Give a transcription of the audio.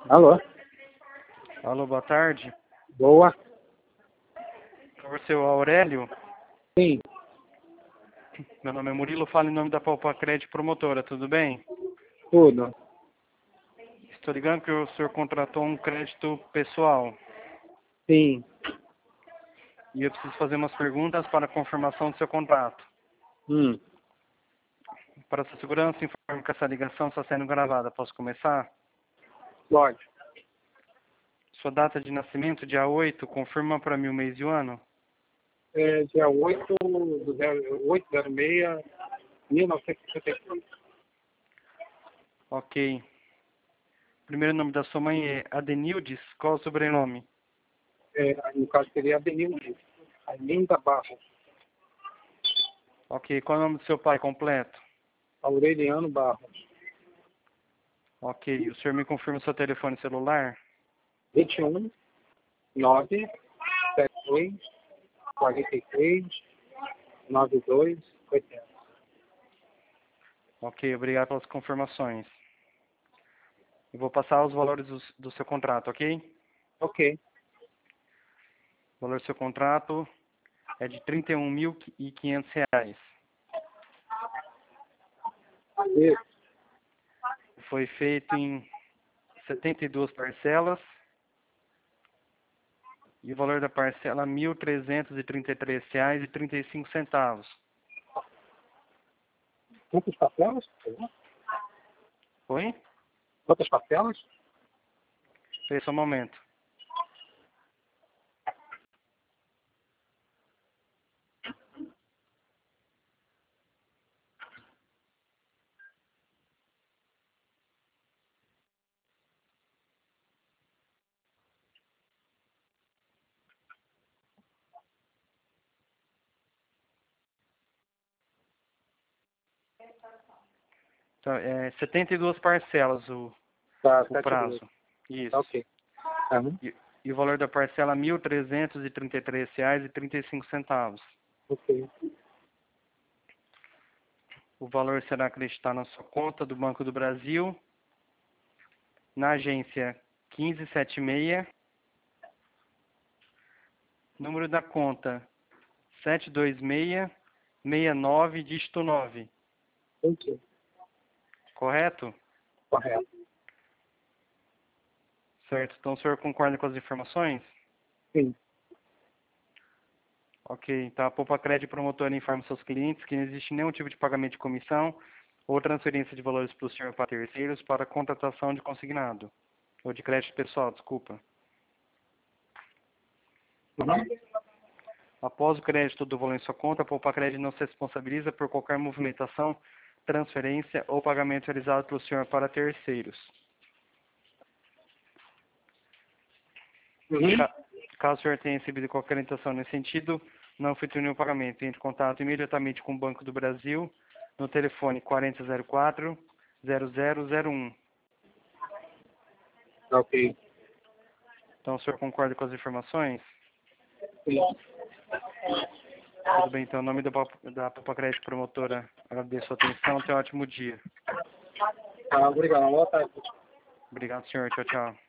Alô? Alô, boa tarde. Boa? Por ser o Aurélio, Sim, meu nome é Murilo, falo em nome da Poupa Crédito Promotora, tudo bem? tudo. Estou ligando que o senhor contratou um crédito pessoal Sim, e eu preciso fazer umas perguntas para a confirmação do seu contrato. hum, Para sua segurança, informe que essa ligação está sendo gravada. Posso começar? pode. Sua data de nascimento, dia 8, confirma para mim o mês e o ano? É dia 8/06, 1956. Ok. Primeiro nome da sua mãe é Adenildes, qual o sobrenome? No caso seria Adenilde, Arlinda Barros, Ok, qual é o nome do seu pai completo? Aureliano Barros, Ok, o senhor me confirma o seu telefone celular? 21 972 43 92 80. Ok, obrigado pelas confirmações. Eu vou passar os valores do seu contrato, ok? Ok. O valor do seu contrato é de R$ 31.500. Isso. Foi feito em 72 parcelas e o valor da parcela é R$ 1.333,35. Quantas parcelas? Oi? Quantas parcelas? Foi só um momento. Então, 72 parcelas Tá, o 72. prazo. Isso. Ok. Uhum. E o valor da parcela é R$ 1.333,35. Ok. O valor será acreditado na sua conta do Banco do Brasil, na agência 1576, número da conta 72669, dígito 9. Ok. Correto? Correto. Certo. Então o senhor concorda com as informações? Sim. Ok. Então a Poupa Crédito Promotora informa seus clientes que não existe nenhum tipo de pagamento de comissão ou transferência de valores para o senhor para terceiros para contratação de consignado. Ou de crédito pessoal, desculpa. Uhum. Após o crédito do valor em sua conta, a Poupa Crédito não se responsabiliza por qualquer movimentação, transferência ou pagamento realizado pelo senhor para terceiros. Uhum. Caso o senhor tenha recebido qualquer orientação nesse sentido, não efetue nenhum pagamento. Entre em contato imediatamente com o Banco do Brasil no telefone 4004-0001. Ok. Então o senhor concorda com as informações? Sim. Tudo bem, então, em nome da Poupa Crédito Promotora, agradeço a sua atenção. Tenha um ótimo dia. Obrigado. Boa tarde. Obrigado, senhor. Tchau, tchau.